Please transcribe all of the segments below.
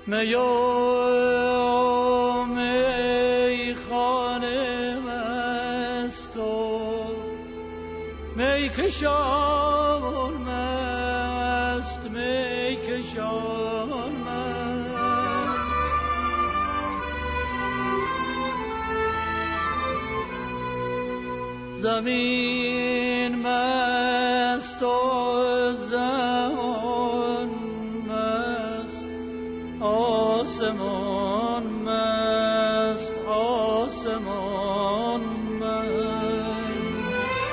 می خانه مست و می کشان مست می کشان مست زمین مست و زمان مست آسمان مست آسمان مست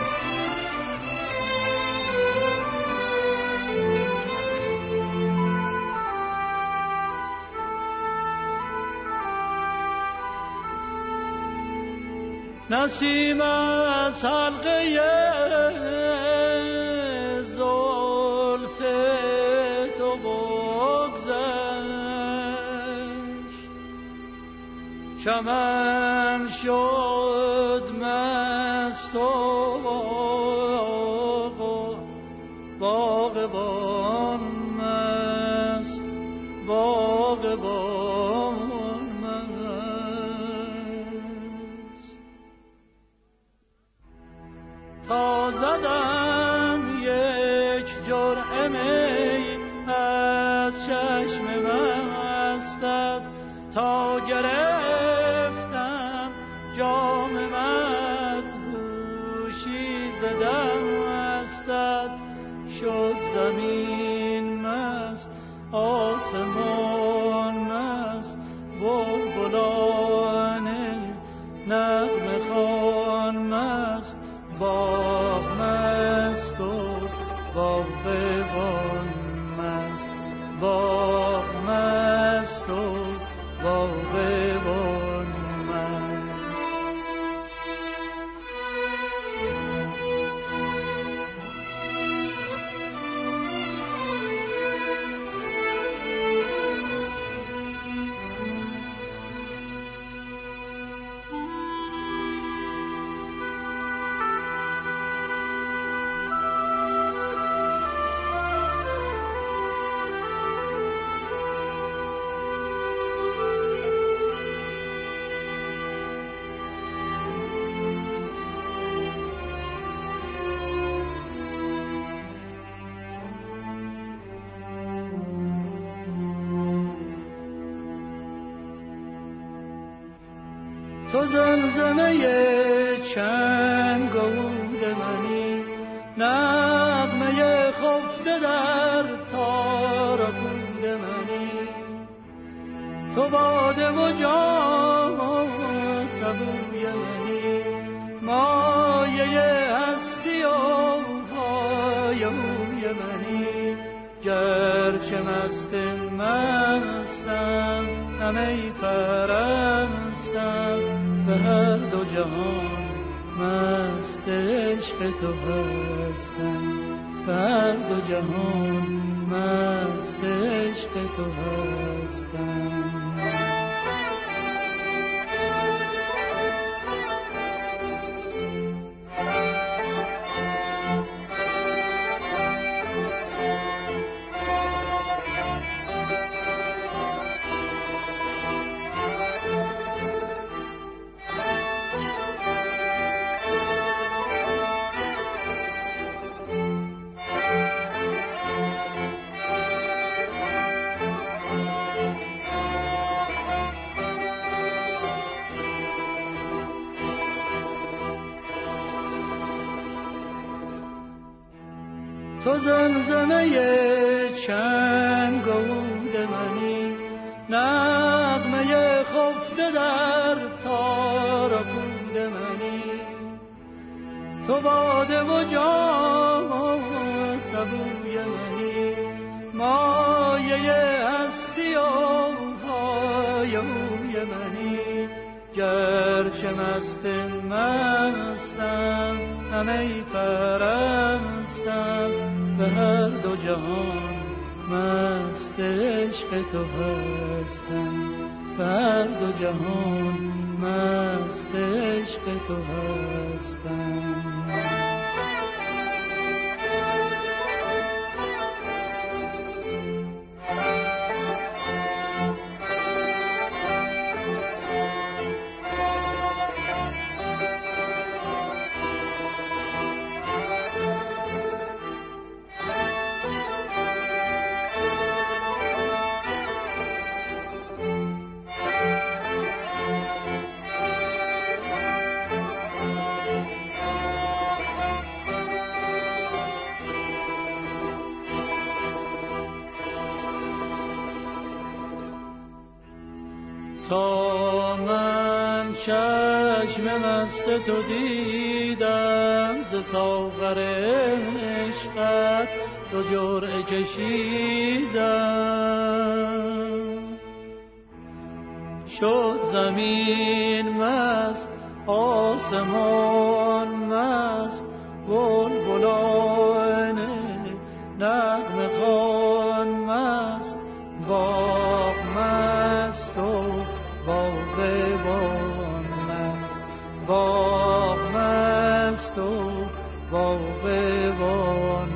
نسیم از حلقه زلف تو بگذشت چمن شد مست و باغبان مست باغبان تا زدم یک جرعه می از چشم مستت تا گرفتم جام مدهوشی ز دستت شد زمین مست آسمان مست بلبلان نغمه خوان مست باغ مست و باغبان مست باغ مست و باغبان مست تو زمزمه چنگ و عود منی نغمه خفته در تار و پود منی تو باده و جام سبوی منی مایه هستی و های موی منی گرچه مستم همه پرستم به هر دو جهان مست عشق تو هستم به هر دو جهان مست عشق تو هستم تو زمزمه چنگ و عود منی نغمه خفته در تار و پود منی تو باده و جام سبوی منی مایه هستی و های موی منی گرچه مستم همه پرستم به هر دو جهان مست عشق تو هستم به هر دو جهان مست عشق تو هستم تا من چشم مست تو دیدم ز ساغر عشقت دو جرعه کشیدم. شد زمین مست آسمان مست بلبلان نغمه خوان مست باغ مست و باغبان مست باغ مست و باغبان